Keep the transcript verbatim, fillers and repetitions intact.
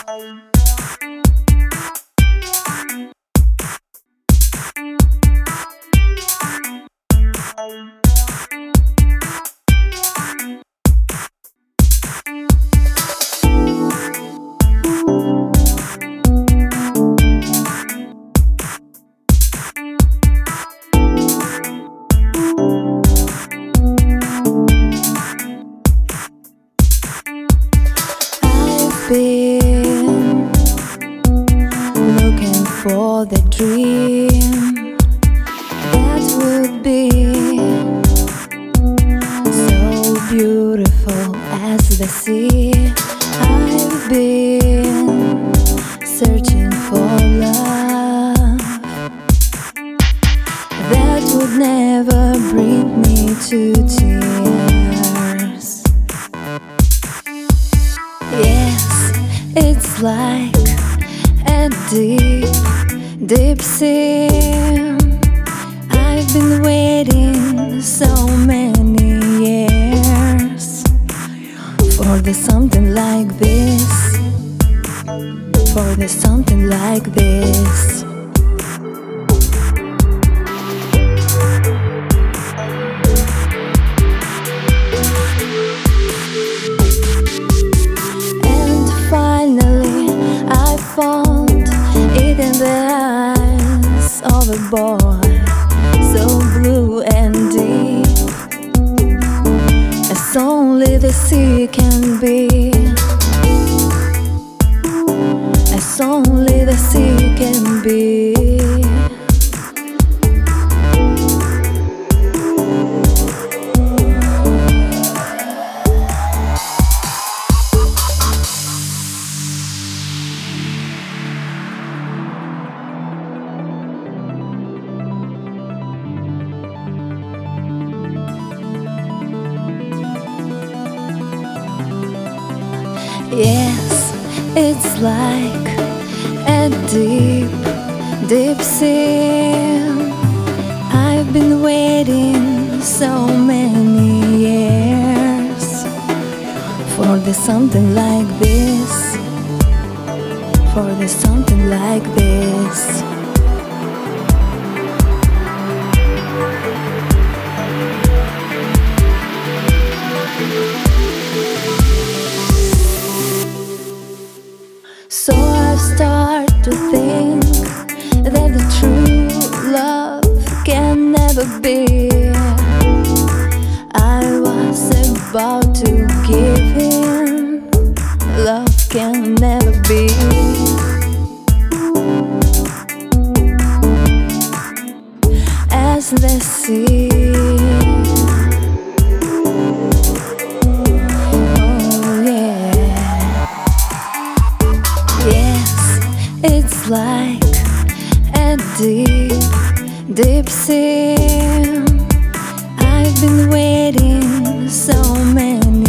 Been looking for the dream that would be so beautiful as the sea. I've been searching for love that would never bring me to tears. Yes, it's like a deep, deep sea. I've been waiting so many years for the something like this, for the something like this. Found it in the eyes of a boy, so blue and deep, as only the sea can be, as only the sea can be. Yes, it's like a deep, deep sea. I've been waiting so many years for the something like this, for the something like this. So I start to think that the true love can never be. I was about to give in, love can never be. As the sea, it's like a deep, deep sea. I've been waiting so many